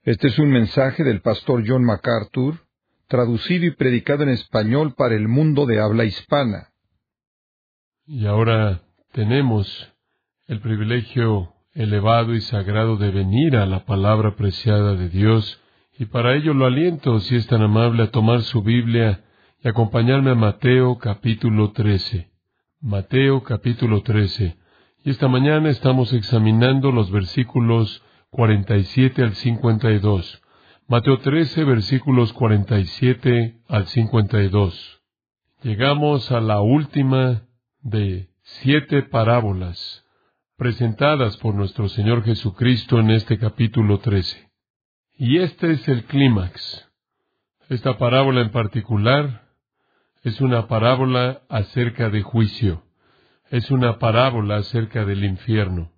Este es un mensaje del pastor John MacArthur, traducido y predicado en español para el mundo de habla hispana. Y ahora tenemos el privilegio elevado y sagrado de venir a la palabra preciada de Dios, y para ello lo aliento, si es tan amable, a tomar su Biblia y acompañarme a Mateo capítulo 13. Mateo capítulo 13. Y esta mañana estamos examinando los versículos 47 al 52. Mateo 13, versículos 47 al 52. Llegamos a la última de 7 parábolas presentadas por nuestro Señor Jesucristo en este capítulo 13. Y este es el clímax. Esta parábola en particular es una parábola acerca de juicio. Es una parábola acerca del infierno.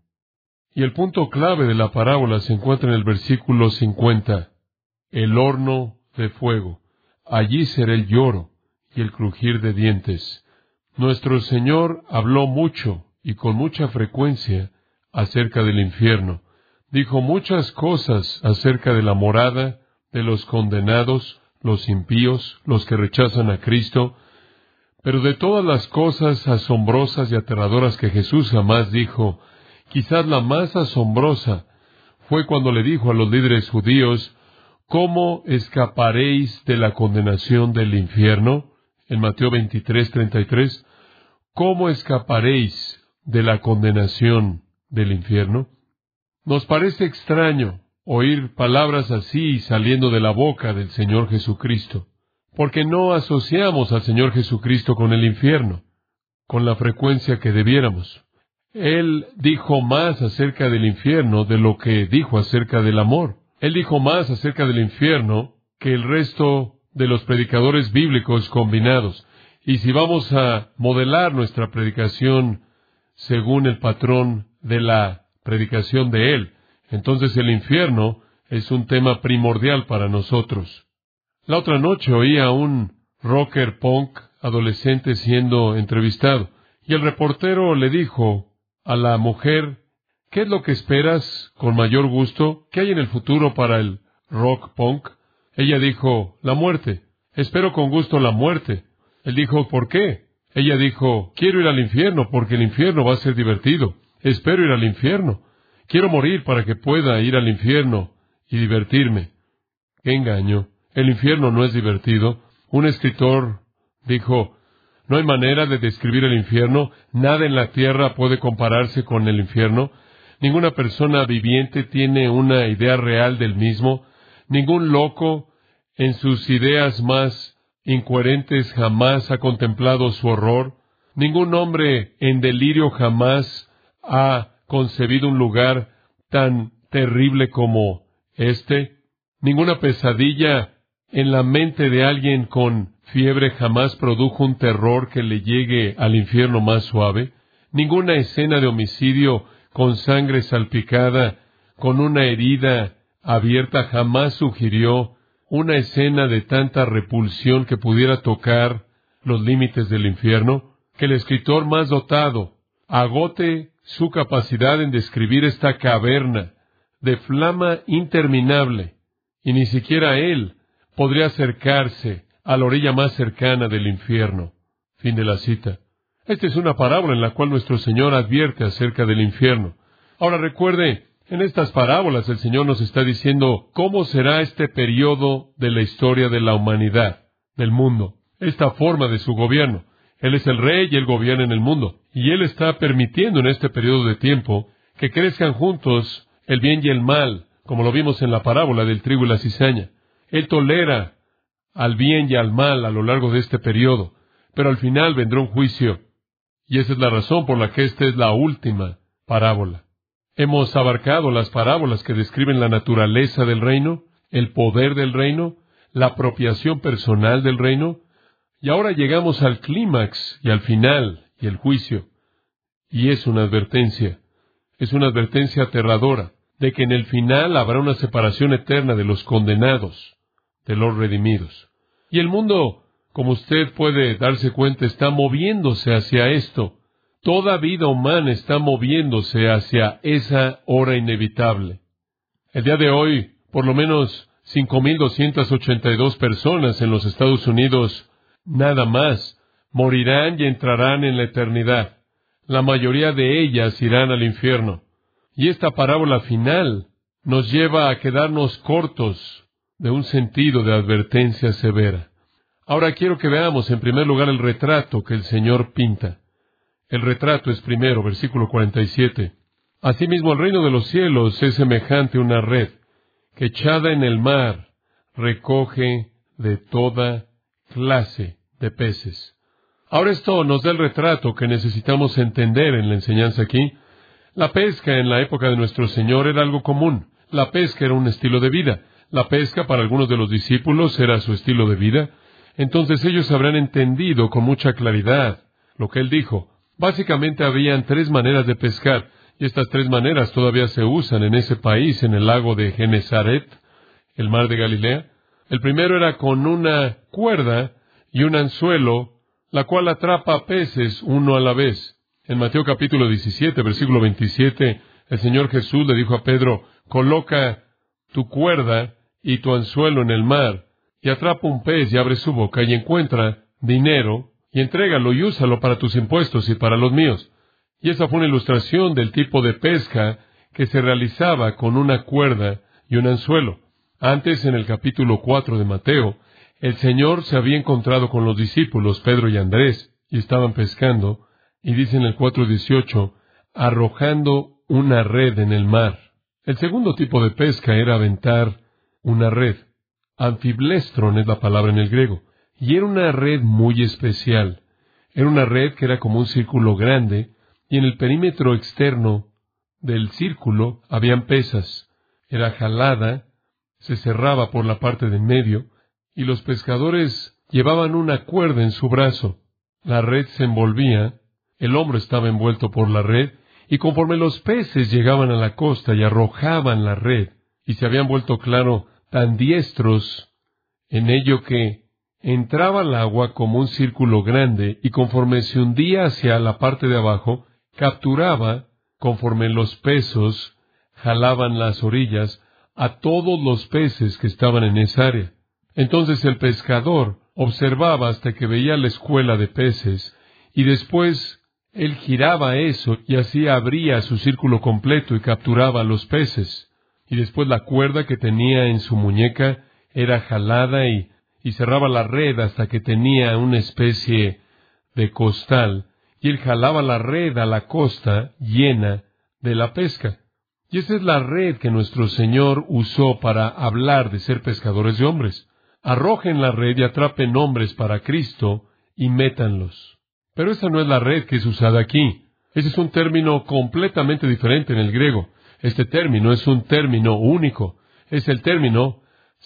Y el punto clave de la parábola se encuentra en el versículo 50. El horno de fuego. Allí será el lloro y el crujir de dientes. Nuestro Señor habló mucho y con mucha frecuencia acerca del infierno. Dijo muchas cosas acerca de la morada de los condenados, los impíos, los que rechazan a Cristo. Pero de todas las cosas asombrosas y aterradoras que Jesús jamás dijo, quizás la más asombrosa fue cuando le dijo a los líderes judíos: ¿cómo escaparéis de la condenación del infierno? En Mateo 23:33. ¿Cómo escaparéis de la condenación del infierno? Nos parece extraño oír palabras así saliendo de la boca del Señor Jesucristo, porque no asociamos al Señor Jesucristo con el infierno, con la frecuencia que debiéramos. Él dijo más acerca del infierno de lo que dijo acerca del amor. Él dijo más acerca del infierno que el resto de los predicadores bíblicos combinados. Y si vamos a modelar nuestra predicación según el patrón de la predicación de Él, entonces el infierno es un tema primordial para nosotros. La otra noche oí a un rocker punk adolescente siendo entrevistado, y el reportero le dijo a la mujer: ¿qué es lo que esperas con mayor gusto? ¿Qué hay en el futuro para el rock punk? Ella dijo: la muerte. Espero con gusto la muerte. Él dijo: ¿por qué? Ella dijo: quiero ir al infierno porque el infierno va a ser divertido. Espero ir al infierno. Quiero morir para que pueda ir al infierno y divertirme. ¡Qué engaño! El infierno no es divertido. Un escritor dijo: no hay manera de describir el infierno. Nada en la tierra puede compararse con el infierno. Ninguna persona viviente tiene una idea real del mismo. Ningún loco, en sus ideas más incoherentes, jamás ha contemplado su horror. Ningún hombre en delirio jamás ha concebido un lugar tan terrible como este. Ninguna pesadilla en la mente de alguien con fiebre jamás produjo un terror que le llegue al infierno más suave. Ninguna escena de homicidio con sangre salpicada, con una herida abierta, jamás sugirió una escena de tanta repulsión que pudiera tocar los límites del infierno. Que el escritor más dotado agote su capacidad en describir esta caverna de flama interminable, y ni siquiera él podría acercarse a la orilla más cercana del infierno. Fin de la cita. Esta es una parábola en la cual nuestro Señor advierte acerca del infierno. Ahora recuerde, en estas parábolas el Señor nos está diciendo cómo será este periodo de la historia de la humanidad, del mundo, esta forma de su gobierno. Él es el rey y Él gobierna en el mundo. Y Él está permitiendo en este periodo de tiempo que crezcan juntos el bien y el mal, como lo vimos en la parábola del trigo y la cizaña. Él tolera al bien y al mal a lo largo de este periodo, pero al final vendrá un juicio. Y esa es la razón por la que esta es la última parábola. Hemos abarcado las parábolas que describen la naturaleza del reino, el poder del reino, la apropiación personal del reino, y ahora llegamos al clímax y al final y el juicio. Y es una advertencia aterradora, de que en el final habrá una separación eterna de los condenados, de los redimidos. Y el mundo, como usted puede darse cuenta, está moviéndose hacia esto. Toda vida humana está moviéndose hacia esa hora inevitable. El día de hoy por lo menos 5,282 personas en los Estados Unidos, nada más, morirán y entrarán en la eternidad. La mayoría de ellas irán al infierno. Y esta parábola final nos lleva a quedarnos cortos de un sentido de advertencia severa. Ahora quiero que veamos en primer lugar el retrato que el Señor pinta. El retrato es primero, versículo 47. Asimismo, el reino de los cielos es semejante a una red que echada en el mar recoge de toda clase de peces. Ahora esto nos da el retrato que necesitamos entender en la enseñanza aquí. La pesca en la época de nuestro Señor era algo común. La pesca era un estilo de vida. La pesca para algunos de los discípulos era su estilo de vida. Entonces ellos habrán entendido con mucha claridad lo que Él dijo. Básicamente habían 3 maneras de pescar, y estas 3 maneras todavía se usan en ese país, en el lago de Genesaret, el mar de Galilea. El primero era con una cuerda y un anzuelo, la cual atrapa peces uno a la vez. En Mateo capítulo 17, versículo 27, el Señor Jesús le dijo a Pedro, coloca tu cuerda y tu anzuelo en el mar, y atrapa un pez y abre su boca y encuentra dinero, y entrégalo y úsalo para tus impuestos y para los míos. Y esa fue una ilustración del tipo de pesca que se realizaba con una cuerda y un anzuelo. Antes, en el capítulo 4 de Mateo, el Señor se había encontrado con los discípulos, Pedro y Andrés, y estaban pescando, y dice en el 4:18, arrojando una red en el mar. El segundo tipo de pesca era aventar una red. Anfiblestron es la palabra en el griego. Y era una red muy especial. Era una red que era como un círculo grande, y en el perímetro externo del círculo habían pesas. Era jalada, se cerraba por la parte de en medio, y los pescadores llevaban una cuerda en su brazo. La red se envolvía, el hombro estaba envuelto por la red, y conforme los peces llegaban a la costa y arrojaban la red, y se habían vuelto, claro, tan diestros en ello que entraba el agua como un círculo grande, y conforme se hundía hacia la parte de abajo, capturaba, conforme los pesos jalaban las orillas, a todos los peces que estaban en esa área. Entonces el pescador observaba hasta que veía la escuela de peces, y después él giraba eso, y así abría su círculo completo y capturaba a los peces. Y después la cuerda que tenía en su muñeca era jalada y cerraba la red hasta que tenía una especie de costal, y él jalaba la red a la costa llena de la pesca. Y esa es la red que nuestro Señor usó para hablar de ser pescadores de hombres. Arrojen la red y atrapen hombres para Cristo y métanlos. Pero esa no es la red que es usada aquí. Ese es un término completamente diferente en el griego. Este término es un término único. Es el término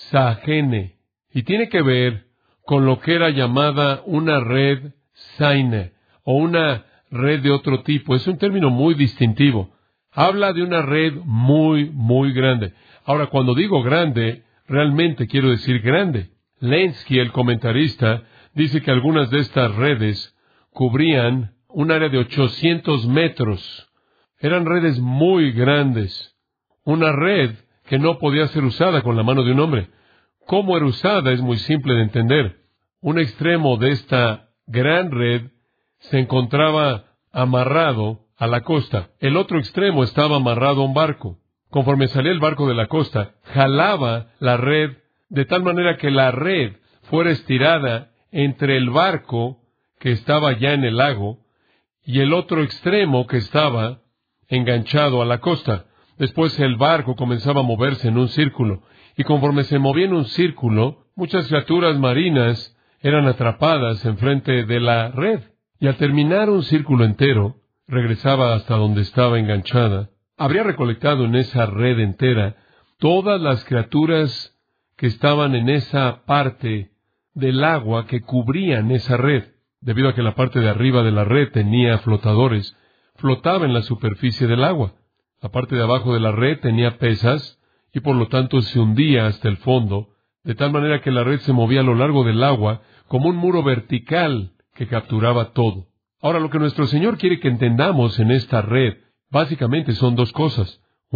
sahene. Y tiene que ver con lo que era llamada una red saine, o una red de otro tipo. Es un término muy distintivo. Habla de una red muy, muy grande. Ahora, cuando digo grande, realmente quiero decir grande. Lenski, el comentarista, dice que algunas de estas redes cubrían un área de 800 metros. Eran redes muy grandes. Una red que no podía ser usada con la mano de un hombre. ¿Cómo era usada? Es muy simple de entender. Un extremo de esta gran red se encontraba amarrado a la costa. El otro extremo estaba amarrado a un barco. Conforme salía el barco de la costa, jalaba la red de tal manera que la red fuera estirada entre el barco que estaba ya en el lago y el otro extremo que estaba enganchado a la costa. Después el barco comenzaba a moverse en un círculo, y conforme se movía en un círculo, muchas criaturas marinas eran atrapadas enfrente de la red. Y al terminar un círculo entero, regresaba hasta donde estaba enganchada. Habría recolectado en esa red entera todas las criaturas que estaban en esa parte del agua que cubrían esa red. Debido a que la parte de arriba de la red tenía flotadores, flotaba en la superficie del agua. La parte de abajo de la red tenía pesas y por lo tanto se hundía hasta el fondo, de tal manera que la red se movía a lo largo del agua como un muro vertical que capturaba todo. Ahora, lo que nuestro Señor quiere que entendamos en esta red, básicamente son 2 cosas. Una,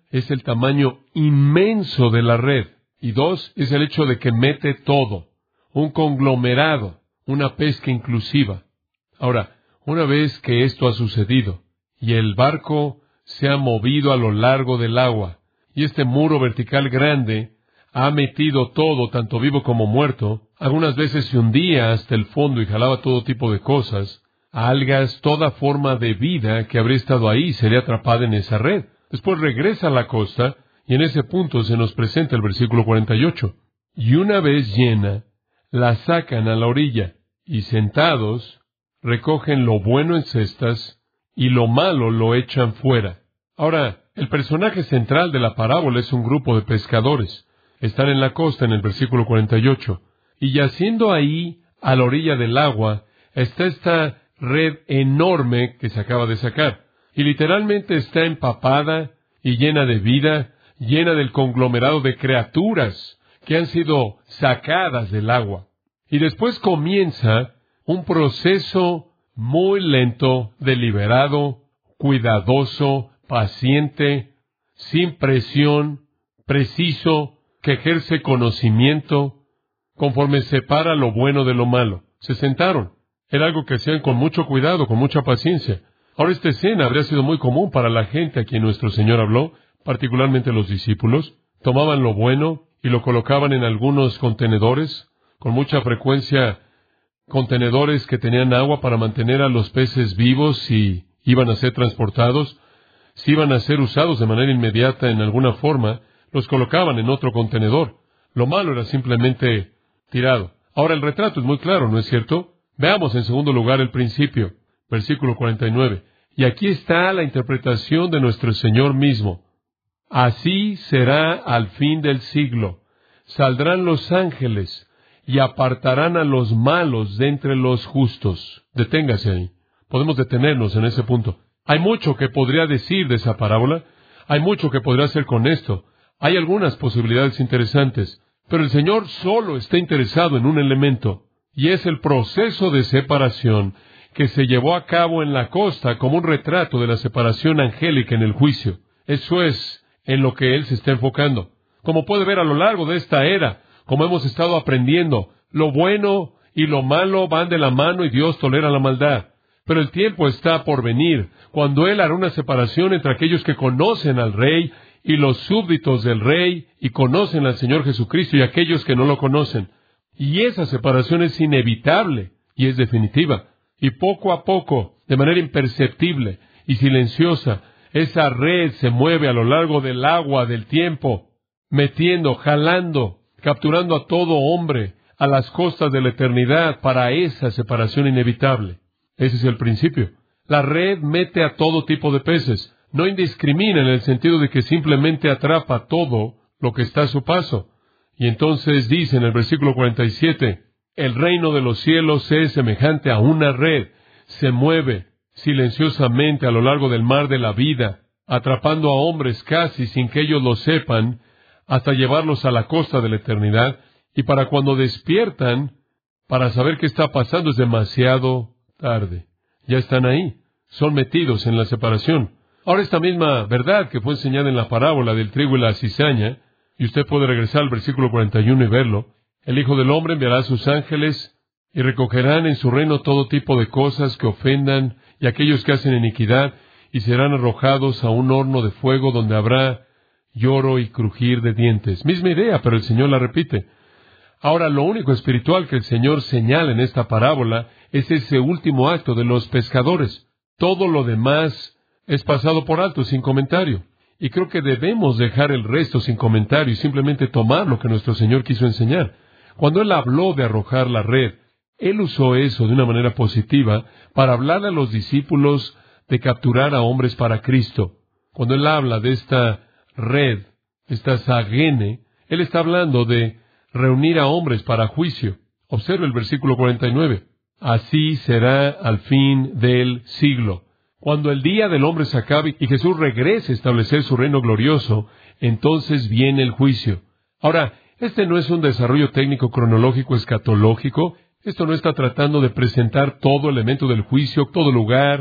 es el tamaño inmenso de la red. Y 2, es el hecho de que mete todo, un conglomerado, una pesca inclusiva. Ahora, una vez que esto ha sucedido, y el barco se ha movido a lo largo del agua, y este muro vertical grande ha metido todo, tanto vivo como muerto, algunas veces se hundía hasta el fondo y jalaba todo tipo de cosas, algas, toda forma de vida que habría estado ahí sería atrapada en esa red. Después regresa a la costa, y en ese punto se nos presenta el versículo 48. Y una vez llena, la sacan a la orilla, y sentados, recogen lo bueno en cestas, y lo malo lo echan fuera. Ahora, el personaje central de la parábola es un grupo de pescadores. Están en la costa en el versículo 48. Y yaciendo ahí, a la orilla del agua, está esta red enorme que se acaba de sacar. Y literalmente está empapada y llena de vida, llena del conglomerado de criaturas que han sido sacadas del agua. Y después comienza un proceso muy lento, deliberado, cuidadoso, paciente, sin presión, preciso, que ejerce conocimiento, conforme separa lo bueno de lo malo. Se sentaron. Era algo que hacían con mucho cuidado, con mucha paciencia. Ahora, esta escena habría sido muy común para la gente a quien nuestro Señor habló, particularmente los discípulos. Tomaban lo bueno y lo colocaban en algunos contenedores, con mucha frecuencia contenedores que tenían agua para mantener a los peces vivos si iban a ser transportados. Si iban a ser usados de manera inmediata en alguna forma, los colocaban en otro contenedor. Lo malo era simplemente tirado. Ahora, el retrato es muy claro, ¿no es cierto? Veamos en segundo lugar el principio, versículo 49. Y aquí está la interpretación de nuestro Señor mismo. Así será al fin del siglo. Saldrán los ángeles y apartarán a los malos de entre los justos. Deténgase ahí. Podemos detenernos en ese punto. Hay mucho que podría decir de esa parábola. Hay mucho que podría hacer con esto. Hay algunas posibilidades interesantes. Pero el Señor solo está interesado en un elemento, y es el proceso de separación que se llevó a cabo en la costa como un retrato de la separación angélica en el juicio. Eso es en lo que Él se está enfocando. Como puede ver a lo largo de esta era, como hemos estado aprendiendo, lo bueno y lo malo van de la mano y Dios tolera la maldad. Pero el tiempo está por venir, cuando Él hará una separación entre aquellos que conocen al Rey y los súbditos del Rey y conocen al Señor Jesucristo y aquellos que no lo conocen. Y esa separación es inevitable y es definitiva. Y poco a poco, de manera imperceptible y silenciosa, esa red se mueve a lo largo del agua del tiempo, metiendo, jalando, capturando a todo hombre a las costas de la eternidad para esa separación inevitable. Ese es el principio. La red mete a todo tipo de peces. No indiscrimina en el sentido de que simplemente atrapa todo lo que está a su paso. Y entonces dice en el versículo 47, el reino de los cielos es semejante a una red. Se mueve silenciosamente a lo largo del mar de la vida, atrapando a hombres casi sin que ellos lo sepan, hasta llevarlos a la costa de la eternidad. Y para cuando despiertan, para saber qué está pasando, es demasiado tarde. Ya están ahí, son metidos en la separación. Ahora, esta misma verdad que fue enseñada en la parábola del trigo y la cizaña, y usted puede regresar al versículo 41 y verlo, el Hijo del Hombre enviará a sus ángeles y recogerán en su reino todo tipo de cosas que ofendan y aquellos que hacen iniquidad, y serán arrojados a un horno de fuego donde habrá lloro y crujir de dientes. Misma idea, pero el Señor la repite. Ahora, lo único espiritual que el Señor señala en esta parábola es ese último acto de los pescadores. Todo lo demás es pasado por alto, sin comentario. Y creo que debemos dejar el resto sin comentario y simplemente tomar lo que nuestro Señor quiso enseñar. Cuando Él habló de arrojar la red, Él usó eso de una manera positiva para hablarle a los discípulos de capturar a hombres para Cristo. Cuando Él habla de esta red, esta sagene, Él está hablando de reunir a hombres para juicio. Observe el versículo 49. Así será al fin del siglo. Cuando el día del hombre se acabe y Jesús regrese a establecer su reino glorioso, entonces viene el juicio. Ahora, este no es un desarrollo técnico cronológico escatológico. Esto no está tratando de presentar todo elemento del juicio, todo lugar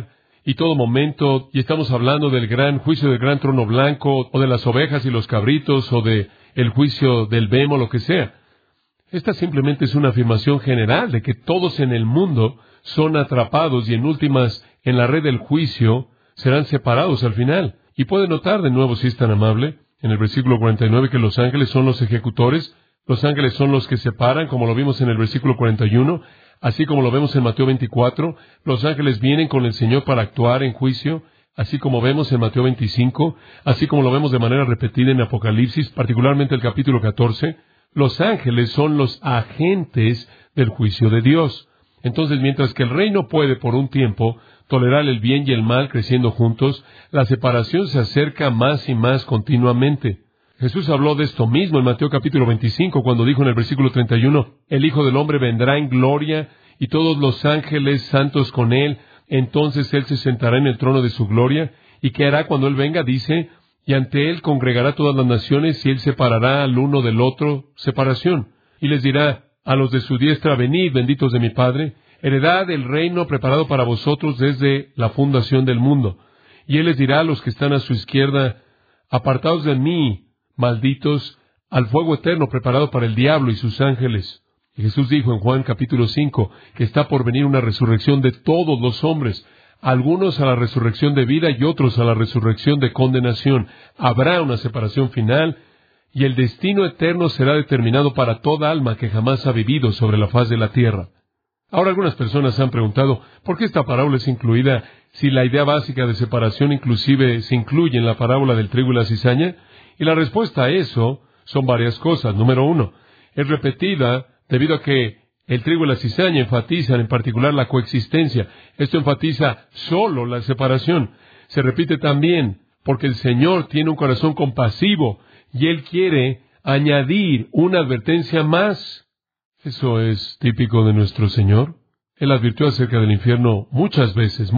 y todo momento, y estamos hablando del gran juicio del gran trono blanco, o de las ovejas y los cabritos, o de el juicio del Bema, lo que sea. Esta simplemente es una afirmación general de que todos en el mundo son atrapados y en últimas, en la red del juicio, serán separados al final. Y puede notar de nuevo, si es tan amable, en el versículo 49, que los ángeles son los ejecutores, los ángeles son los que separan, como lo vimos en el versículo 41, así como lo vemos en Mateo 24, los ángeles vienen con el Señor para actuar en juicio, así como vemos en Mateo 25, así como lo vemos de manera repetida en Apocalipsis, particularmente el capítulo 14, los ángeles son los agentes del juicio de Dios. Entonces, mientras que el reino puede por un tiempo tolerar el bien y el mal creciendo juntos, la separación se acerca más y más continuamente. Jesús habló de esto mismo en Mateo capítulo 25, cuando dijo en el versículo 31, el Hijo del Hombre vendrá en gloria y todos los ángeles santos con él, entonces él se sentará en el trono de su gloria, y ¿qué hará cuando él venga? Dice, y ante él congregará todas las naciones, y él separará al uno del otro, separación, y les dirá a los de su diestra, venid, benditos de mi Padre, heredad el reino preparado para vosotros desde la fundación del mundo. Y él les dirá a los que están a su izquierda, apartaos de mí, malditos, al fuego eterno preparado para el diablo y sus ángeles. Y Jesús dijo en Juan capítulo 5, que está por venir una resurrección de todos los hombres, algunos a la resurrección de vida y otros a la resurrección de condenación. Habrá una separación final, y el destino eterno será determinado para toda alma que jamás ha vivido sobre la faz de la tierra. Ahora algunas personas han preguntado, ¿por qué esta parábola es incluida si la idea básica de separación inclusive se incluye en la parábola del trigo y la cizaña? Y la respuesta a eso son varias cosas. Número 1, es repetida debido a que el trigo y la cizaña enfatizan en particular la coexistencia. Esto enfatiza solo la separación. Se repite también porque el Señor tiene un corazón compasivo y Él quiere añadir una advertencia más. Eso es típico de nuestro Señor. Él advirtió acerca del infierno muchas veces.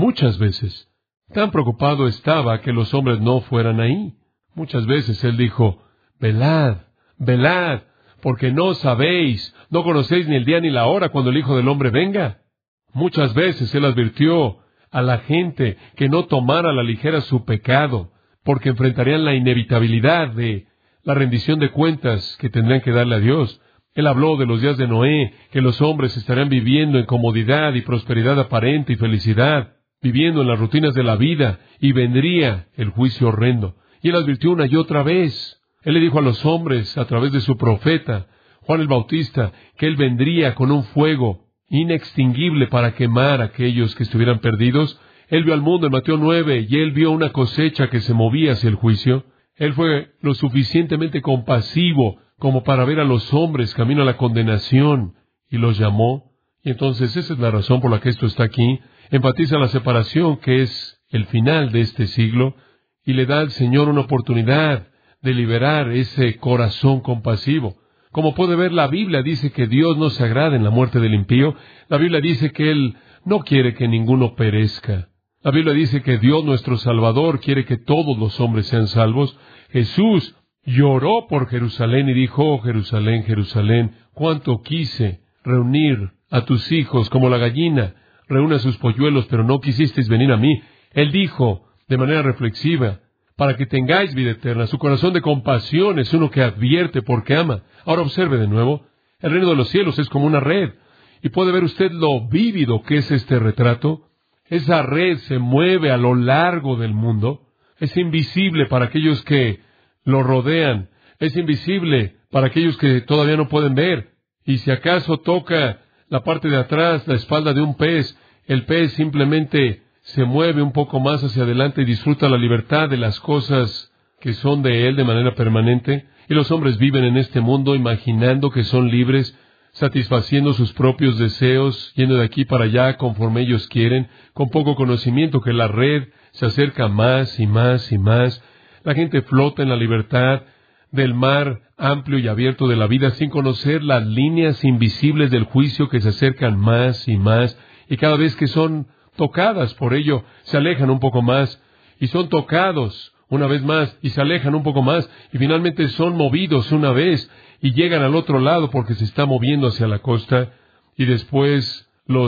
Tan preocupado estaba que los hombres no fueran ahí. Muchas veces Él dijo, velad, velad, porque no sabéis, no conocéis ni el día ni la hora cuando el Hijo del Hombre venga. Muchas veces Él advirtió a la gente que no tomara a la ligera su pecado, porque enfrentarían la inevitabilidad de la rendición de cuentas que tendrían que darle a Dios. Él habló de los días de Noé, que los hombres estarían viviendo en comodidad y prosperidad aparente y felicidad, viviendo en las rutinas de la vida, y vendría el juicio horrendo. Y Él advirtió una y otra vez. Él le dijo a los hombres, a través de su profeta, Juan el Bautista, que Él vendría con un fuego inextinguible para quemar a aquellos que estuvieran perdidos. Él vio al mundo en Mateo 9, y Él vio una cosecha que se movía hacia el juicio. Él fue lo suficientemente compasivo como para ver a los hombres camino a la condenación, y los llamó. Y entonces esa es la razón por la que esto está aquí. Enfatiza la separación, que es el final de este siglo, y le da al Señor una oportunidad de liberar ese corazón compasivo. Como puede ver, la Biblia dice que Dios no se agrada en la muerte del impío. La Biblia dice que Él no quiere que ninguno perezca. La Biblia dice que Dios, nuestro Salvador, quiere que todos los hombres sean salvos. Jesús lloró por Jerusalén y dijo, oh, Jerusalén, Jerusalén, cuánto quise reunir a tus hijos como la gallina reúne a sus polluelos, pero no quisisteis venir a mí. Él dijo de manera reflexiva, para que tengáis vida eterna. Su corazón de compasión es uno que advierte porque ama. Ahora observe de nuevo, el reino de los cielos es como una red, y puede ver usted lo vívido que es este retrato. Esa red se mueve a lo largo del mundo, es invisible para aquellos que lo rodean, es invisible para aquellos que todavía no pueden ver, y si acaso toca la parte de atrás, la espalda de un pez, el pez simplemente se mueve un poco más hacia adelante y disfruta la libertad de las cosas que son de él de manera permanente. Y los hombres viven en este mundo imaginando que son libres, satisfaciendo sus propios deseos, yendo de aquí para allá conforme ellos quieren, con poco conocimiento que la red se acerca más y más y más. La gente flota en la libertad del mar amplio y abierto de la vida sin conocer las líneas invisibles del juicio que se acercan más y más, y cada vez que son tocadas por ello, se alejan un poco más, y son tocados una vez más, y se alejan un poco más, y finalmente son movidos una vez, y llegan al otro lado porque se está moviendo hacia la costa, y después los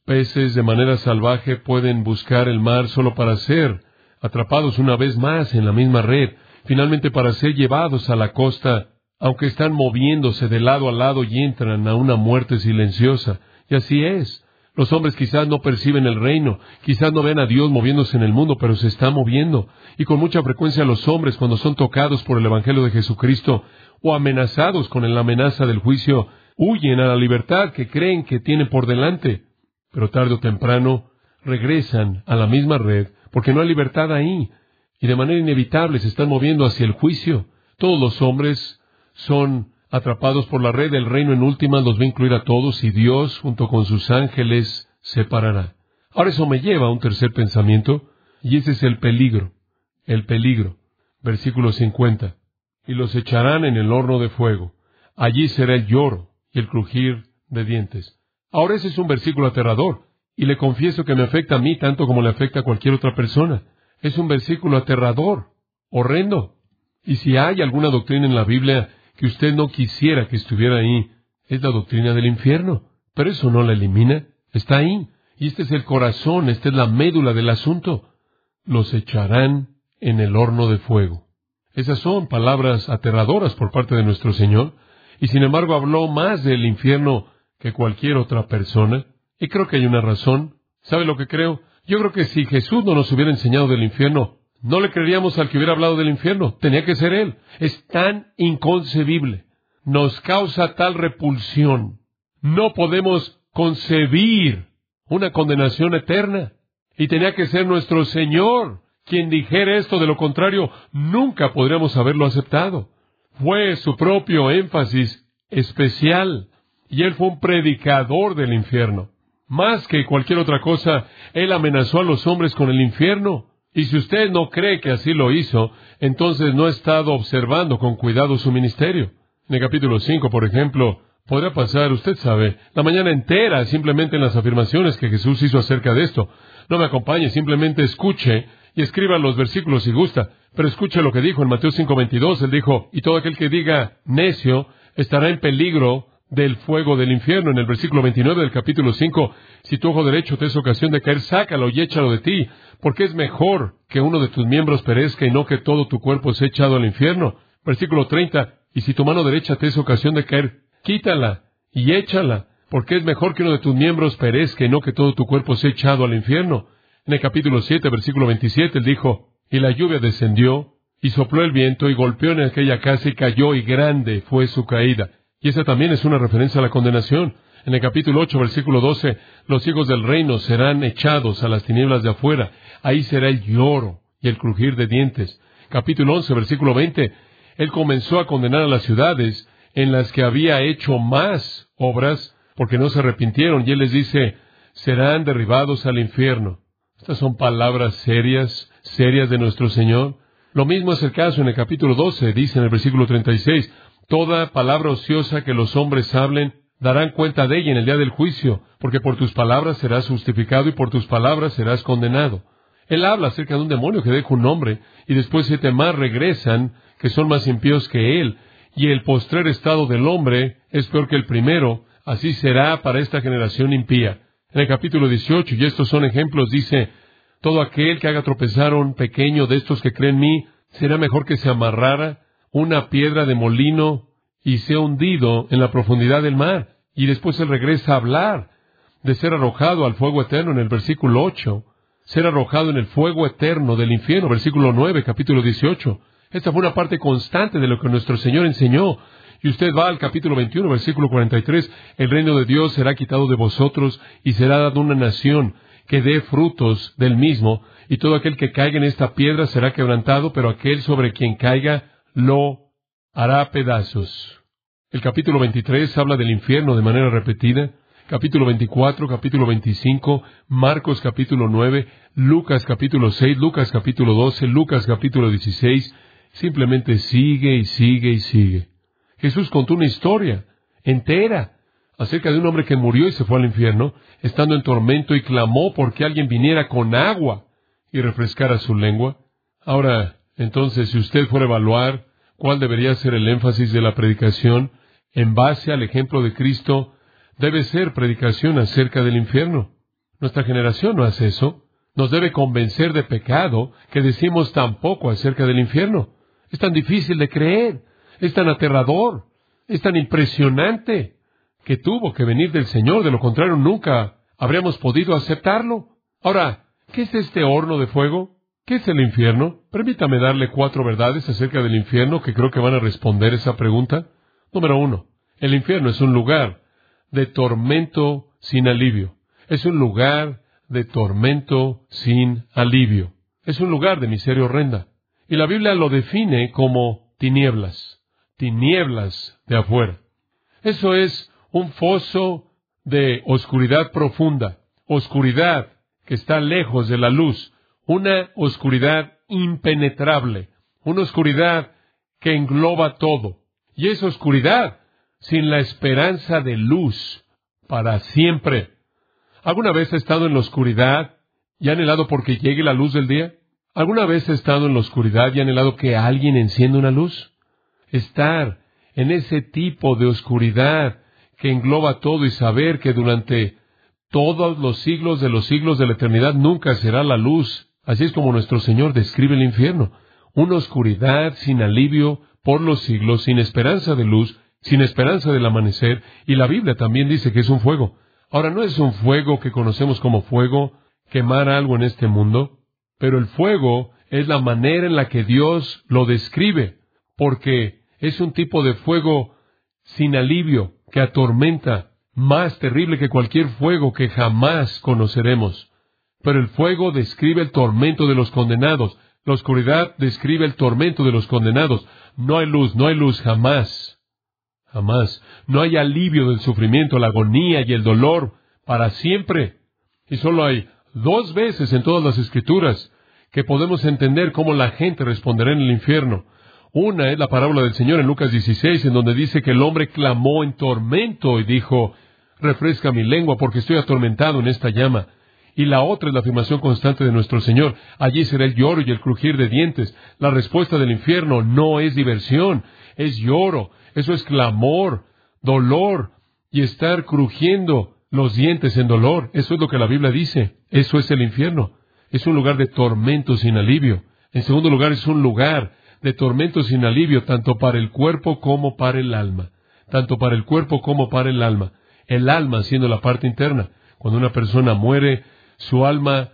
peces de manera salvaje pueden buscar el mar solo para ser atrapados una vez más en la misma red, finalmente para ser llevados a la costa, aunque están moviéndose de lado a lado y entran a una muerte silenciosa. Y así es. Los hombres quizás no perciben el reino, quizás no ven a Dios moviéndose en el mundo, pero se está moviendo. Y con mucha frecuencia los hombres, cuando son tocados por el Evangelio de Jesucristo o amenazados con la amenaza del juicio, huyen a la libertad que creen que tienen por delante. Pero tarde o temprano regresan a la misma red, porque no hay libertad ahí, y de manera inevitable se están moviendo hacia el juicio. Todos los hombres son atrapados por la red del reino, en última los va a incluir a todos, y Dios, junto con sus ángeles, separará. Ahora eso me lleva a un tercer pensamiento, y ese es el peligro. El peligro. Versículo 50. Y los echarán en el horno de fuego. Allí será el lloro y el crujir de dientes. Ahora ese es un versículo aterrador, y le confieso que me afecta a mí tanto como le afecta a cualquier otra persona. Es un versículo aterrador, horrendo. Y si hay alguna doctrina en la Biblia que usted no quisiera que estuviera ahí, es la doctrina del infierno. Pero eso no la elimina, está ahí. Y este es el corazón, esta es la médula del asunto. Los echarán en el horno de fuego. Esas son palabras aterradoras por parte de nuestro Señor, y sin embargo habló más del infierno que cualquier otra persona, y creo que hay una razón. ¿Sabe lo que creo? Yo creo que si Jesús no nos hubiera enseñado del infierno, no le creeríamos al que hubiera hablado del infierno. Tenía que ser Él. Es tan inconcebible. Nos causa tal repulsión. No podemos concebir una condenación eterna. Y tenía que ser nuestro Señor quien dijera esto. De lo contrario, nunca podríamos haberlo aceptado. Fue su propio énfasis especial. Y Él fue un predicador del infierno. Más que cualquier otra cosa, Él amenazó a los hombres con el infierno. Y si usted no cree que así lo hizo, entonces no ha estado observando con cuidado su ministerio. En el capítulo 5, por ejemplo, podrá pasar, usted sabe, la mañana entera simplemente en las afirmaciones que Jesús hizo acerca de esto. No me acompañe, simplemente escuche y escriba los versículos si gusta. Pero escuche lo que dijo en Mateo 5:22. Él dijo, y todo aquel que diga necio estará en peligro del fuego del infierno. En el versículo 29 del capítulo 5, si tu ojo derecho te es ocasión de caer, sácalo y échalo de ti, porque es mejor que uno de tus miembros perezca y no que todo tu cuerpo sea echado al infierno. Versículo 30, y si tu mano derecha te es ocasión de caer, quítala y échala, porque es mejor que uno de tus miembros perezca y no que todo tu cuerpo sea echado al infierno. En el capítulo 7, versículo 27, él dijo, y la lluvia descendió, y sopló el viento, y golpeó en aquella casa, y cayó, y grande fue su caída. Y esa también es una referencia a la condenación. En el capítulo 8, versículo 12, los hijos del reino serán echados a las tinieblas de afuera. Ahí será el lloro y el crujir de dientes. Capítulo 11, versículo 20, Él comenzó a condenar a las ciudades en las que había hecho más obras, porque no se arrepintieron. Y Él les dice, serán derribados al infierno. Estas son palabras serias de nuestro Señor. Lo mismo es el caso en el capítulo 12, dice en el versículo 36, toda palabra ociosa que los hombres hablen, darán cuenta de ella en el día del juicio, porque por tus palabras serás justificado y por tus palabras serás condenado. Él habla acerca de un demonio que deja un hombre, y después 7 más regresan, que son más impíos que él, y el postrer estado del hombre es peor que el primero, así será para esta generación impía. En el capítulo 18, y estos son ejemplos, dice, todo aquel que haga tropezar a un pequeño de estos que creen en mí, será mejor que se amarrara una piedra de molino y sea hundido en la profundidad del mar. Y después él regresa a hablar de ser arrojado al fuego eterno en el versículo 8, ser arrojado en el fuego eterno del infierno, versículo 9, capítulo 18. Esta fue una parte constante de lo que nuestro Señor enseñó. Y usted va al capítulo 21, versículo 43, el reino de Dios será quitado de vosotros y será dado una nación que dé frutos del mismo, y todo aquel que caiga en esta piedra será quebrantado, pero aquel sobre quien caiga lo hará pedazos. El capítulo 23 habla del infierno de manera repetida. Capítulo 24, capítulo 25, Marcos capítulo 9, Lucas capítulo 6, Lucas capítulo 12, Lucas capítulo 16. Simplemente sigue y sigue y sigue. Jesús contó una historia entera acerca de un hombre que murió y se fue al infierno, estando en tormento, y clamó porque alguien viniera con agua y refrescara su lengua. Ahora, entonces, si usted fuera a evaluar cuál debería ser el énfasis de la predicación, en base al ejemplo de Cristo, debe ser predicación acerca del infierno. Nuestra generación no hace eso. Nos debe convencer de pecado que decimos tan poco acerca del infierno. Es tan difícil de creer, es tan aterrador, es tan impresionante que tuvo que venir del Señor. De lo contrario, nunca habríamos podido aceptarlo. Ahora, ¿qué es este horno de fuego? ¿Qué es el infierno? Permítame darle 4 verdades acerca del infierno que creo que van a responder esa pregunta. Número 1. El infierno es un lugar de tormento sin alivio. Es un lugar de tormento sin alivio. Es un lugar de miseria horrenda. Y la Biblia lo define como tinieblas de afuera. Eso es un foso de oscuridad profunda, oscuridad que está lejos de la luz, una oscuridad impenetrable, una oscuridad que engloba todo. Y esa oscuridad sin la esperanza de luz para siempre. ¿Alguna vez ha estado en la oscuridad y ha anhelado porque llegue la luz del día? ¿Alguna vez ha estado en la oscuridad y ha anhelado que alguien encienda una luz? Estar en ese tipo de oscuridad que engloba todo y saber que durante todos los siglos de la eternidad nunca será la luz. Así es como nuestro Señor describe el infierno. Una oscuridad sin alivio por los siglos, sin esperanza de luz, sin esperanza del amanecer. Y la Biblia también dice que es un fuego. Ahora, no es un fuego que conocemos como fuego, quemar algo en este mundo, pero el fuego es la manera en la que Dios lo describe, porque es un tipo de fuego sin alivio, que atormenta, más terrible que cualquier fuego que jamás conoceremos. Pero el fuego describe el tormento de los condenados, la oscuridad describe el tormento de los condenados. No hay luz jamás. Jamás. No hay alivio del sufrimiento, la agonía y el dolor para siempre. Y solo hay 2 veces en todas las Escrituras que podemos entender cómo la gente responderá en el infierno. Una es la parábola del Señor en Lucas 16, en donde dice que el hombre clamó en tormento y dijo, refresca mi lengua porque estoy atormentado en esta llama. Y la otra es la afirmación constante de nuestro Señor, allí será el lloro y el crujir de dientes. La respuesta del infierno no es diversión, es lloro, eso es clamor, dolor y estar crujiendo los dientes en dolor. Eso es lo que la Biblia dice, eso es el infierno. Es un lugar de tormento sin alivio. En segundo lugar, es un lugar de tormento sin alivio tanto para el cuerpo como para el alma. Tanto para el cuerpo como para el alma. El alma siendo la parte interna. Cuando una persona muere, su alma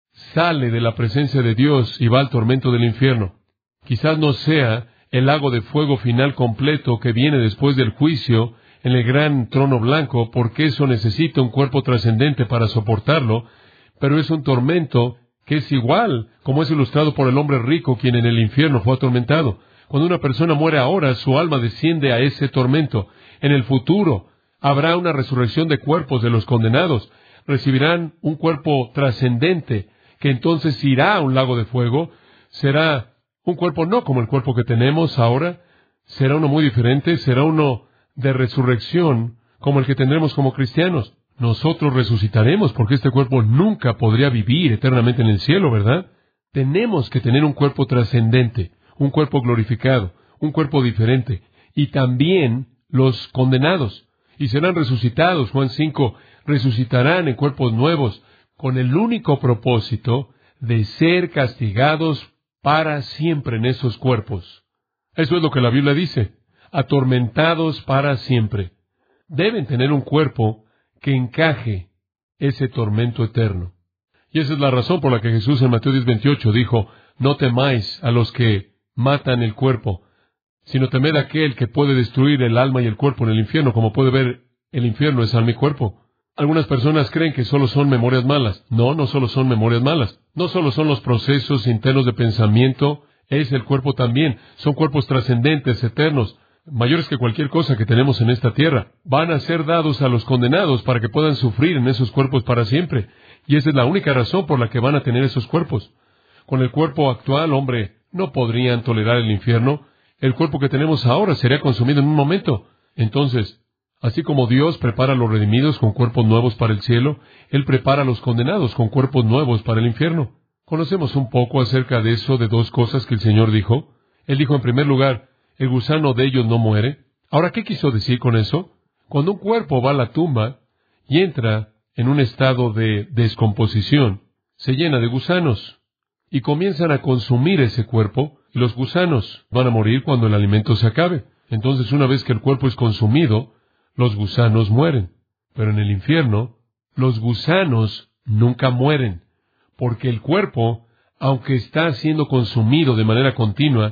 sale de la presencia de Dios y va al tormento del infierno. Quizás no sea el lago de fuego final completo que viene después del juicio en el gran trono blanco, porque eso necesita un cuerpo trascendente para soportarlo, pero es un tormento que es igual, como es ilustrado por el hombre rico, quien en el infierno fue atormentado. Cuando una persona muere ahora, su alma desciende a ese tormento. En el futuro, habrá una resurrección de cuerpos de los condenados. Recibirán un cuerpo trascendente, que entonces irá a un lago de fuego. Será un cuerpo no como el cuerpo que tenemos ahora. Será uno muy diferente. Será uno de resurrección, como el que tendremos como cristianos. Nosotros resucitaremos porque este cuerpo nunca podría vivir eternamente en el cielo, ¿verdad? Tenemos que tener un cuerpo trascendente, un cuerpo glorificado, un cuerpo diferente. Y también los condenados. Y serán resucitados, Juan 5, resucitarán en cuerpos nuevos, con el único propósito de ser castigados para siempre en esos cuerpos. Eso es lo que la Biblia dice, atormentados para siempre. Deben tener un cuerpo que encaje ese tormento eterno. Y esa es la razón por la que Jesús en Mateo 10:28 dijo, no temáis a los que matan el cuerpo, sino temed a aquel que puede destruir el alma y el cuerpo en el infierno. Como puede ver, el infierno es alma y cuerpo. Algunas personas creen que solo son memorias malas. No, no solo son memorias malas. No solo son los procesos internos de pensamiento, es el cuerpo también. Son cuerpos trascendentes, eternos, mayores que cualquier cosa que tenemos en esta tierra. Van a ser dados a los condenados para que puedan sufrir en esos cuerpos para siempre. Y esa es la única razón por la que van a tener esos cuerpos. Con el cuerpo actual, hombre, no podrían tolerar el infierno. El cuerpo que tenemos ahora sería consumido en un momento. Entonces, así como Dios prepara a los redimidos con cuerpos nuevos para el cielo, Él prepara a los condenados con cuerpos nuevos para el infierno. Conocemos un poco acerca de eso, de 2 cosas que el Señor dijo. Él dijo, en primer lugar, el gusano de ellos no muere. Ahora, ¿qué quiso decir con eso? Cuando un cuerpo va a la tumba y entra en un estado de descomposición, se llena de gusanos y comienzan a consumir ese cuerpo, y los gusanos van a morir cuando el alimento se acabe. Entonces, una vez que el cuerpo es consumido, los gusanos mueren. Pero en el infierno, los gusanos nunca mueren, porque el cuerpo, aunque está siendo consumido de manera continua,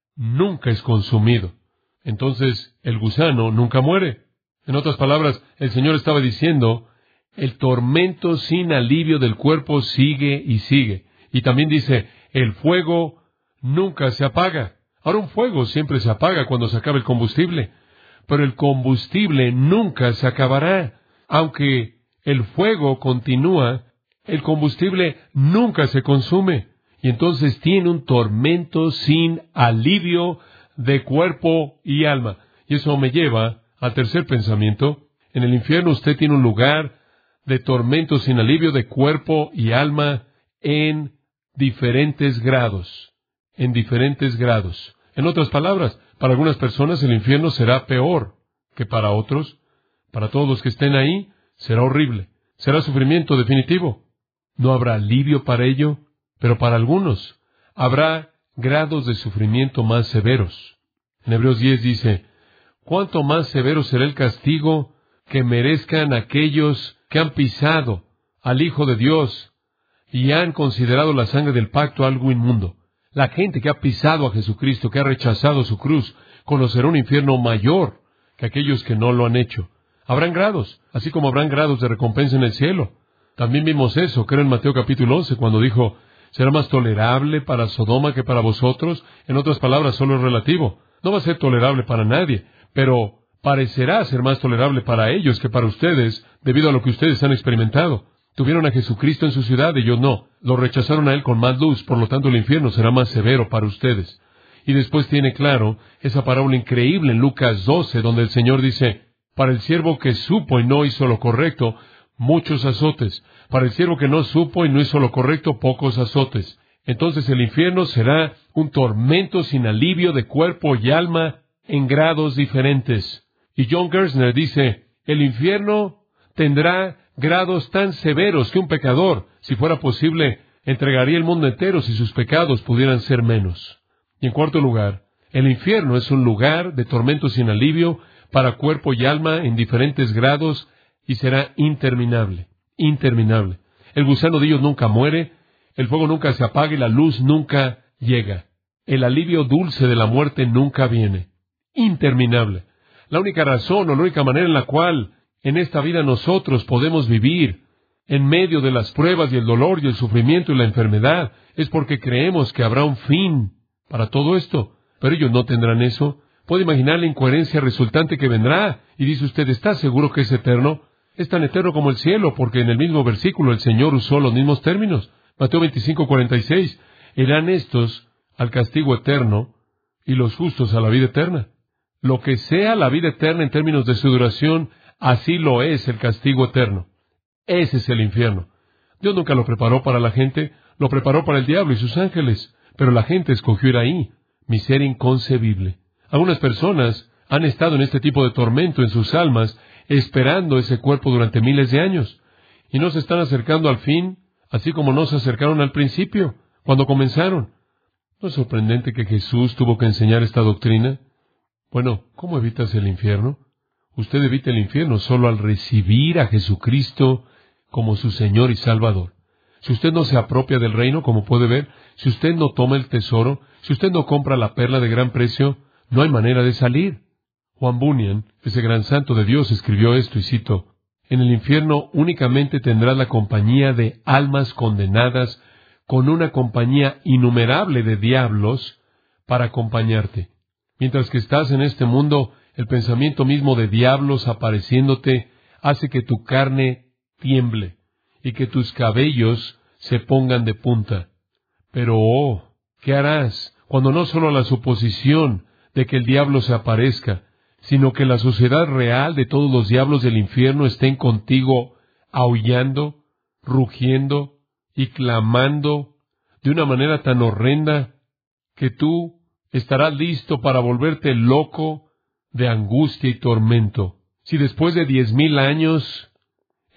nunca es consumido. Entonces, el gusano nunca muere. En otras palabras, el Señor estaba diciendo, el tormento sin alivio del cuerpo sigue y sigue. Y también dice, el fuego nunca se apaga. Ahora, un fuego siempre se apaga cuando se acaba el combustible, pero el combustible nunca se acabará. Aunque el fuego continúa, el combustible nunca se consume. Y entonces tiene un tormento sin alivio de cuerpo y alma. Y eso me lleva al tercer pensamiento. En el infierno usted tiene un lugar de tormento sin alivio de cuerpo y alma en diferentes grados. En diferentes grados. En otras palabras, para algunas personas el infierno será peor que para otros. Para todos los que estén ahí, será horrible. Será sufrimiento definitivo. No habrá alivio para ello, pero para algunos habrá grados de sufrimiento más severos. En Hebreos 10 dice, ¿cuánto más severo será el castigo que merezcan aquellos que han pisado al Hijo de Dios y han considerado la sangre del pacto algo inmundo? La gente que ha pisado a Jesucristo, que ha rechazado su cruz, conocerá un infierno mayor que aquellos que no lo han hecho. Habrán grados, así como habrán grados de recompensa en el cielo. También vimos eso, creo en Mateo capítulo 11, cuando dijo, ¿será más tolerable para Sodoma que para vosotros? En otras palabras, solo es relativo. No va a ser tolerable para nadie, pero parecerá ser más tolerable para ellos que para ustedes, debido a lo que ustedes han experimentado. Tuvieron a Jesucristo en su ciudad, ellos no. Lo rechazaron a Él con más luz, por lo tanto el infierno será más severo para ustedes. Y después tiene claro esa parábola increíble en Lucas 12, donde el Señor dice, para el siervo que supo y no hizo lo correcto, muchos azotes. Para el siervo que no supo y no hizo lo correcto, pocos azotes. Entonces el infierno será un tormento sin alivio de cuerpo y alma en grados diferentes. Y John Gerstner dice, el infierno tendrá grados tan severos que un pecador, si fuera posible, entregaría el mundo entero si sus pecados pudieran ser menos. Y en cuarto lugar, el infierno es un lugar de tormento sin alivio para cuerpo y alma en diferentes grados y será interminable, interminable. El gusano de ellos nunca muere, el fuego nunca se apaga y la luz nunca llega. El alivio dulce de la muerte nunca viene. Interminable. La única razón o la única manera en la cual en esta vida nosotros podemos vivir en medio de las pruebas y el dolor y el sufrimiento y la enfermedad es porque creemos que habrá un fin para todo esto. Pero ellos no tendrán eso. Puede imaginar la incoherencia resultante que vendrá. Y dice usted, ¿está seguro que es eterno? Es tan eterno como el cielo, porque en el mismo versículo el Señor usó los mismos términos. Mateo 25:46. Irán estos al castigo eterno y los justos a la vida eterna. Lo que sea la vida eterna en términos de su duración, así lo es el castigo eterno. Ese es el infierno. Dios nunca lo preparó para la gente, lo preparó para el diablo y sus ángeles, pero la gente escogió ir ahí. Miseria inconcebible. Algunas personas han estado en este tipo de tormento en sus almas, esperando ese cuerpo durante miles de años, y no se están acercando al fin, así como no se acercaron al principio, cuando comenzaron. ¿No es sorprendente que Jesús tuvo que enseñar esta doctrina? Bueno, ¿cómo evitas el infierno? Usted evita el infierno solo al recibir a Jesucristo como su Señor y Salvador. Si usted no se apropia del reino, como puede ver, si usted no toma el tesoro, si usted no compra la perla de gran precio, no hay manera de salir. Juan Bunyan, ese gran santo de Dios, escribió esto, y cito, en el infierno únicamente tendrás la compañía de almas condenadas con una compañía innumerable de diablos para acompañarte. Mientras que estás en este mundo, el pensamiento mismo de diablos apareciéndote hace que tu carne tiemble y que tus cabellos se pongan de punta. Pero, ¿qué harás cuando no solo la suposición de que el diablo se aparezca, sino que la sociedad real de todos los diablos del infierno estén contigo aullando, rugiendo y clamando de una manera tan horrenda que tú estarás listo para volverte loco de angustia y tormento? Si después de 10,000 años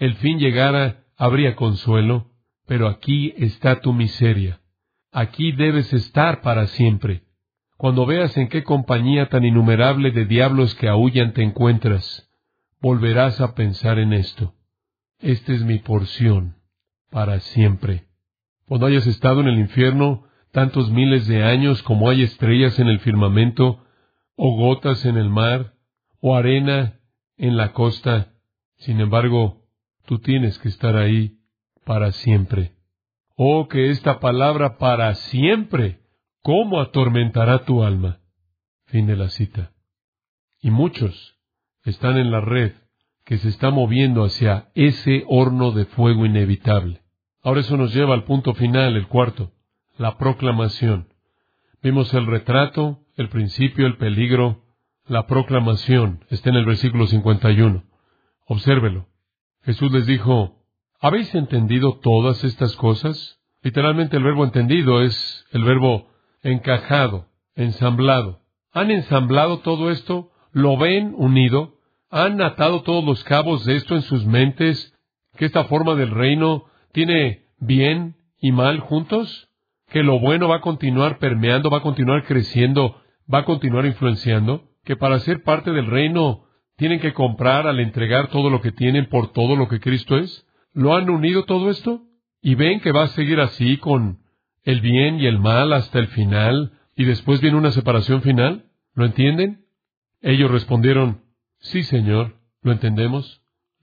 el fin llegara, habría consuelo, pero aquí está tu miseria. Aquí debes estar para siempre. Cuando veas en qué compañía tan innumerable de diablos que aúllan te encuentras, volverás a pensar en esto. Esta es mi porción para siempre. Cuando hayas estado en el infierno tantos miles de años como hay estrellas en el firmamento, o gotas en el mar, o arena en la costa, sin embargo, tú tienes que estar ahí para siempre. Oh, que esta palabra para siempre, ¿cómo atormentará tu alma? Fin de la cita. Y muchos están en la red que se está moviendo hacia ese horno de fuego inevitable. Ahora eso nos lleva al punto final, el cuarto, la proclamación. Vimos el retrato, el principio, el peligro, la proclamación. Está en el versículo 51. Obsérvelo. Jesús les dijo, ¿habéis entendido todas estas cosas? Literalmente el verbo entendido es el verbo encajado, ensamblado. ¿Han ensamblado todo esto? ¿Lo ven unido? ¿Han atado todos los cabos de esto en sus mentes? ¿Que esta forma del reino tiene bien y mal juntos? ¿Que lo bueno va a continuar permeando, va a continuar creciendo, va a continuar influenciando? ¿Que para ser parte del reino tienen que comprar al entregar todo lo que tienen por todo lo que Cristo es? ¿Lo han unido todo esto? ¿Y ven que va a seguir así con el bien y el mal hasta el final, y después viene una separación final? ¿Lo entienden? Ellos respondieron, sí, Señor, lo entendemos,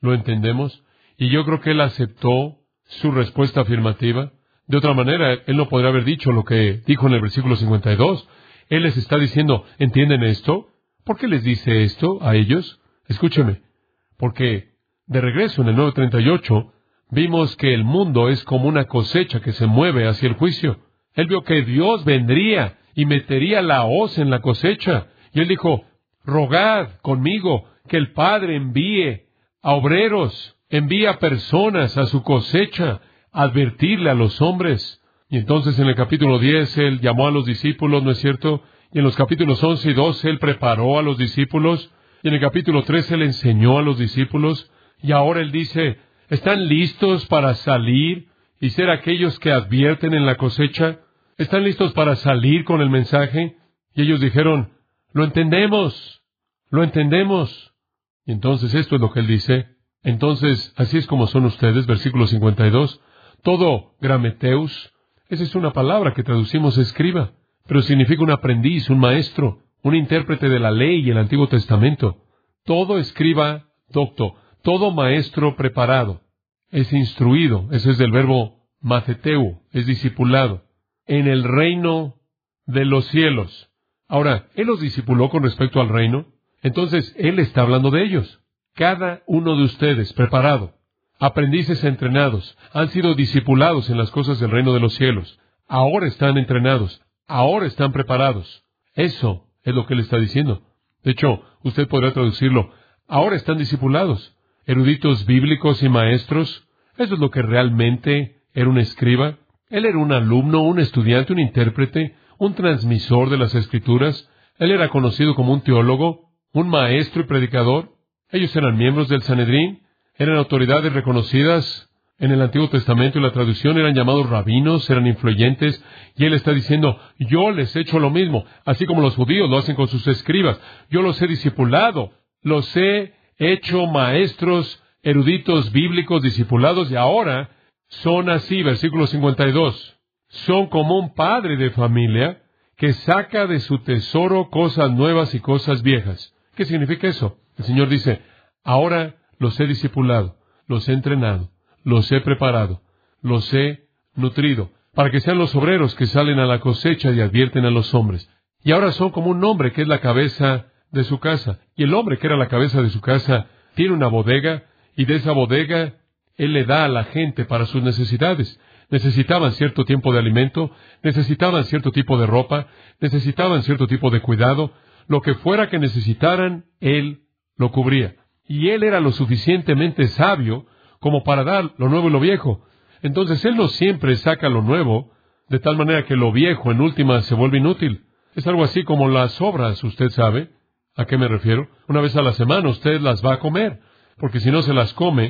y yo creo que él aceptó su respuesta afirmativa. De otra manera, él no podría haber dicho lo que dijo en el versículo 52. Él les está diciendo, ¿entienden esto? ¿Por qué les dice esto a ellos? Escúcheme, porque de regreso en el 9:38, vimos que el mundo es como una cosecha que se mueve hacia el juicio. Él vio que Dios vendría y metería la hoz en la cosecha. Y él dijo, rogad conmigo que el Padre envíe a obreros, envíe a personas a su cosecha, advertirle a los hombres. Y entonces en el capítulo 10 él llamó a los discípulos, ¿no es cierto? Y en los capítulos 11 y 12 él preparó a los discípulos. Y en el capítulo 13 él enseñó a los discípulos. Y ahora él dice, ¿están listos para salir y ser aquellos que advierten en la cosecha? ¿Están listos para salir con el mensaje? Y ellos dijeron, lo entendemos. Y entonces esto es lo que él dice. Entonces, así es como son ustedes, versículo 52. Todo grameteus, esa es una palabra que traducimos escriba, pero significa un aprendiz, un maestro, un intérprete de la ley y el Antiguo Testamento. Todo escriba docto, todo maestro preparado, es instruido, ese es del verbo matheteu, es discipulado, en el reino de los cielos. Ahora, ¿él los discipuló con respecto al reino? Entonces, él está hablando de ellos. Cada uno de ustedes preparado, aprendices entrenados, han sido discipulados en las cosas del reino de los cielos. Ahora están entrenados, ahora están preparados. Eso es lo que él está diciendo. De hecho, usted podrá traducirlo, ahora están discipulados, eruditos bíblicos y maestros. Eso es lo que realmente era un escriba. Él era un alumno, un estudiante, un intérprete, un transmisor de las Escrituras. Él era conocido como un teólogo, un maestro y predicador. Ellos eran miembros del Sanedrín, eran autoridades reconocidas en el Antiguo Testamento y la traducción, eran llamados rabinos, eran influyentes, y él está diciendo, yo les he hecho lo mismo, así como los judíos lo hacen con sus escribas. Yo los he discipulado, los he hecho maestros, eruditos bíblicos, discipulados, y ahora son así, versículo 52. Son como un padre de familia que saca de su tesoro cosas nuevas y cosas viejas. ¿Qué significa eso? El Señor dice, ahora los he discipulado, los he entrenado, los he preparado, los he nutrido, para que sean los obreros que salen a la cosecha y advierten a los hombres. Y ahora son como un hombre que es la cabeza de su casa. Y el hombre que era la cabeza de su casa tiene una bodega, y de esa bodega él le da a la gente para sus necesidades. Necesitaban cierto tiempo de alimento, necesitaban cierto tipo de ropa, necesitaban cierto tipo de cuidado. Lo que fuera que necesitaran, él lo cubría. Y él era lo suficientemente sabio como para dar lo nuevo y lo viejo. Entonces él no siempre saca lo nuevo, de tal manera que lo viejo en última se vuelve inútil. Es algo así como las sobras, usted sabe. ¿A qué me refiero? Una vez a la semana usted las va a comer, porque si no se las come,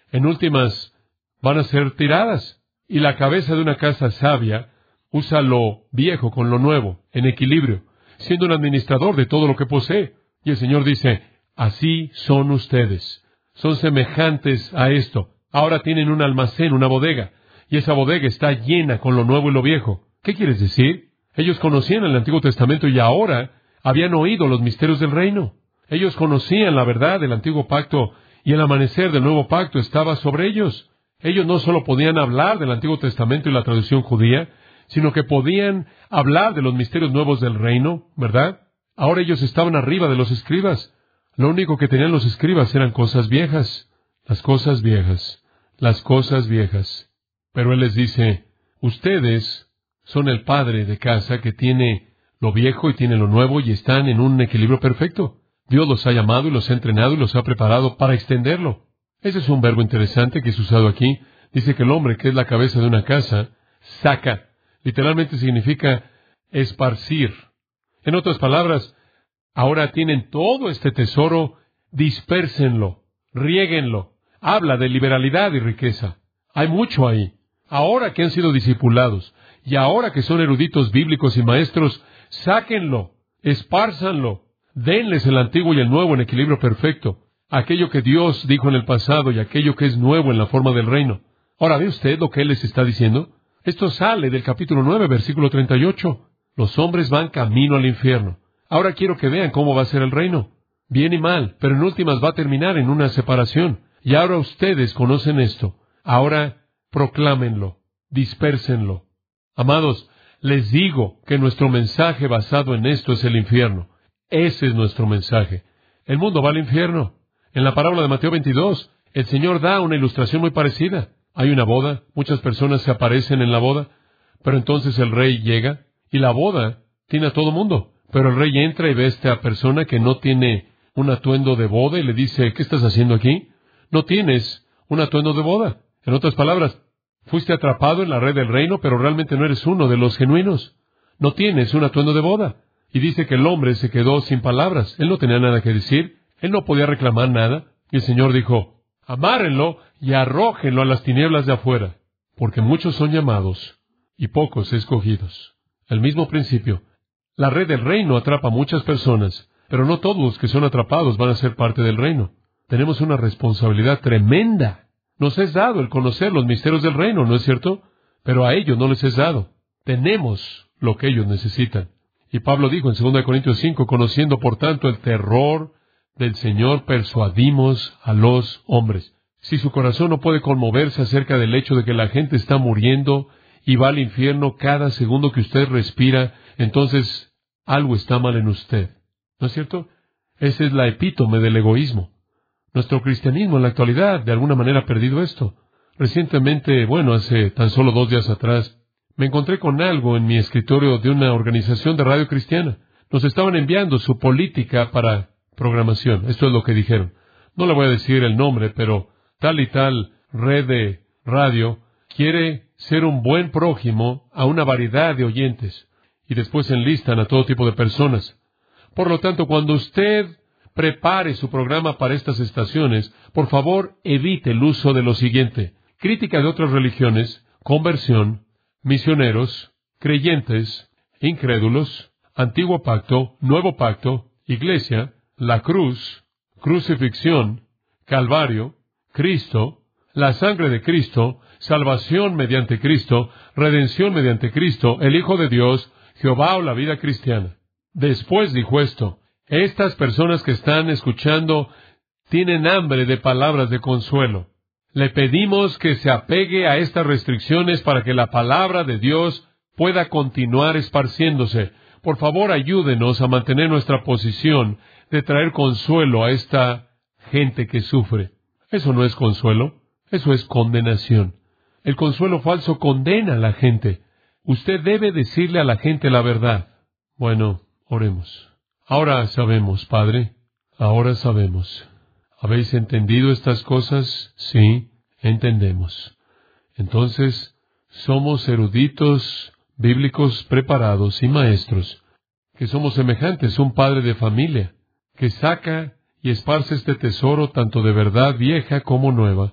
en últimas van a ser tiradas. Y la cabeza de una casa sabia usa lo viejo con lo nuevo, en equilibrio, siendo un administrador de todo lo que posee. Y el Señor dice, así son ustedes. Son semejantes a esto. Ahora tienen un almacén, una bodega, y esa bodega está llena con lo nuevo y lo viejo. ¿Qué quieres decir? Ellos conocían el Antiguo Testamento y ahora habían oído los misterios del reino. Ellos conocían la verdad del Antiguo Pacto y el amanecer del Nuevo Pacto estaba sobre ellos. Ellos no solo podían hablar del Antiguo Testamento y la tradición judía, sino que podían hablar de los misterios nuevos del reino, ¿verdad? Ahora ellos estaban arriba de los escribas. Lo único que tenían los escribas eran cosas viejas. Las cosas viejas. Las cosas viejas. Pero Él les dice, ustedes son el padre de casa que tiene lo viejo y tiene lo nuevo y están en un equilibrio perfecto. Dios los ha llamado y los ha entrenado y los ha preparado para extenderlo. Ese es un verbo interesante que es usado aquí. Dice que el hombre, que es la cabeza de una casa, saca. Literalmente significa esparcir. En otras palabras, ahora tienen todo este tesoro, dispérsenlo, riéguenlo. Habla de liberalidad y riqueza. Hay mucho ahí. Ahora que han sido discipulados y ahora que son eruditos bíblicos y maestros, sáquenlo, espárzanlo, denles el antiguo y el nuevo en equilibrio perfecto. Aquello que Dios dijo en el pasado y aquello que es nuevo en la forma del reino. Ahora, ¿ve usted lo que Él les está diciendo? Esto sale del capítulo 9, versículo 38. Los hombres van camino al infierno. Ahora quiero que vean cómo va a ser el reino. Bien y mal, pero en últimas va a terminar en una separación. Y ahora ustedes conocen esto. Ahora proclámenlo, dispérsenlo. Amados, les digo que nuestro mensaje basado en esto es el infierno. Ese es nuestro mensaje. El mundo va al infierno. En la parábola de Mateo 22, el Señor da una ilustración muy parecida. Hay una boda, muchas personas se aparecen en la boda, pero entonces el rey llega y la boda tiene a todo mundo. Pero el rey entra y ve a esta persona que no tiene un atuendo de boda y le dice, ¿qué estás haciendo aquí? No tienes un atuendo de boda. En otras palabras, fuiste atrapado en la red del reino, pero realmente no eres uno de los genuinos. No tienes un atuendo de boda. Y dice que el hombre se quedó sin palabras. Él no tenía nada que decir. Él no podía reclamar nada. Y el Señor dijo, amárrenlo y arrójenlo a las tinieblas de afuera, porque muchos son llamados y pocos escogidos. El mismo principio. La red del reino atrapa a muchas personas, pero no todos los que son atrapados van a ser parte del reino. Tenemos una responsabilidad tremenda. Nos es dado el conocer los misterios del reino, ¿no es cierto? Pero a ellos no les es dado. Tenemos lo que ellos necesitan. Y Pablo dijo en 2 Corintios 5, conociendo por tanto el terror del Señor, persuadimos a los hombres. Si su corazón no puede conmoverse acerca del hecho de que la gente está muriendo y va al infierno cada segundo que usted respira, entonces algo está mal en usted. ¿No es cierto? Esa es la epítome del egoísmo. Nuestro cristianismo en la actualidad de alguna manera ha perdido esto. Recientemente, hace tan solo 2 días atrás, me encontré con algo en mi escritorio de una organización de radio cristiana. Nos estaban enviando su política para programación. Esto es lo que dijeron. No le voy a decir el nombre, pero tal y tal red de radio quiere ser un buen prójimo a una variedad de oyentes. Y después enlistan a todo tipo de personas. Por lo tanto, cuando usted prepare su programa para estas estaciones, por favor, evite el uso de lo siguiente: crítica de otras religiones, conversión, misioneros, creyentes, incrédulos, antiguo pacto, nuevo pacto, iglesia, la cruz, crucifixión, Calvario, Cristo, la sangre de Cristo, salvación mediante Cristo, redención mediante Cristo, el Hijo de Dios, Jehová o la vida cristiana. Después dijo esto: estas personas que están escuchando tienen hambre de palabras de consuelo. Le pedimos que se apegue a estas restricciones para que la palabra de Dios pueda continuar esparciéndose. Por favor, ayúdenos a mantener nuestra posición de traer consuelo a esta gente que sufre. Eso no es consuelo, eso es condenación. El consuelo falso condena a la gente. Usted debe decirle a la gente la verdad. Bueno, oremos. Ahora sabemos, Padre, ahora sabemos. ¿Habéis entendido estas cosas? Sí, entendemos. Entonces, somos eruditos bíblicos preparados y maestros, que somos semejantes a un padre de familia, que saca y esparce este tesoro tanto de verdad vieja como nueva,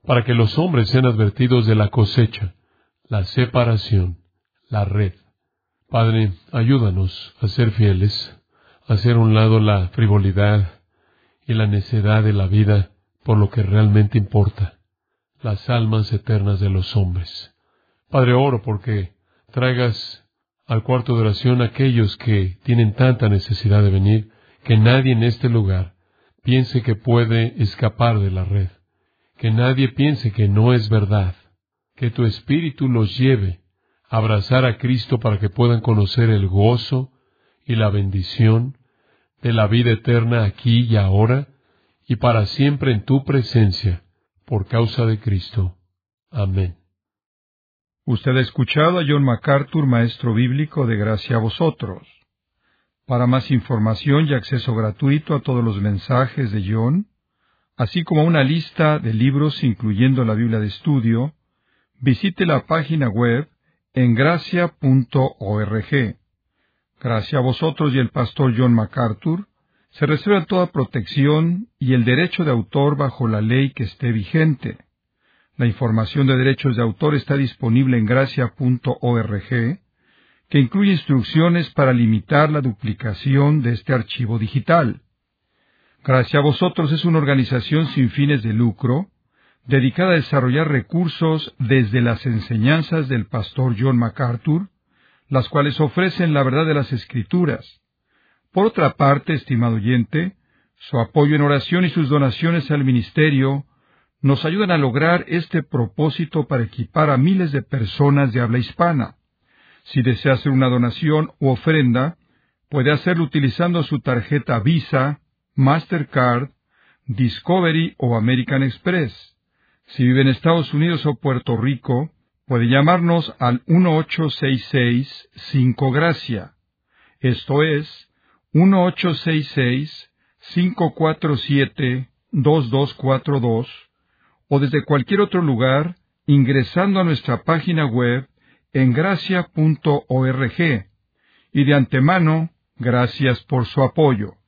para que los hombres sean advertidos de la cosecha, la separación, la red. Padre, ayúdanos a ser fieles, a hacer a un lado la frivolidad y la necedad de la vida por lo que realmente importa, las almas eternas de los hombres. Padre, oro porque traigas al cuarto de oración a aquellos que tienen tanta necesidad de venir, que nadie en este lugar piense que puede escapar de la red, que nadie piense que no es verdad, que tu Espíritu los lleve a abrazar a Cristo para que puedan conocer el gozo y la bendición de la vida eterna aquí y ahora, y para siempre en tu presencia, por causa de Cristo. Amén. Usted ha escuchado a John MacArthur, maestro bíblico de Gracia a Vosotros. Para más información y acceso gratuito a todos los mensajes de John, así como una lista de libros incluyendo la Biblia de estudio, visite la página web en gracia.org. Gracia a Vosotros y el pastor John MacArthur se reserva toda protección y el derecho de autor bajo la ley que esté vigente. La información de derechos de autor está disponible en gracia.org, que incluye instrucciones para limitar la duplicación de este archivo digital. Gracia a Vosotros es una organización sin fines de lucro, dedicada a desarrollar recursos desde las enseñanzas del pastor John MacArthur, las cuales ofrecen la verdad de las Escrituras. Por otra parte, estimado oyente, su apoyo en oración y sus donaciones al ministerio nos ayudan a lograr este propósito para equipar a miles de personas de habla hispana. Si desea hacer una donación u ofrenda, puede hacerlo utilizando su tarjeta Visa, Mastercard, Discovery o American Express. Si vive en Estados Unidos o Puerto Rico, puede llamarnos al 1-866-5-GRACIA. Esto es 1-866-547-2242, o desde cualquier otro lugar ingresando a nuestra página web en gracia.org. Y de antemano, gracias por su apoyo.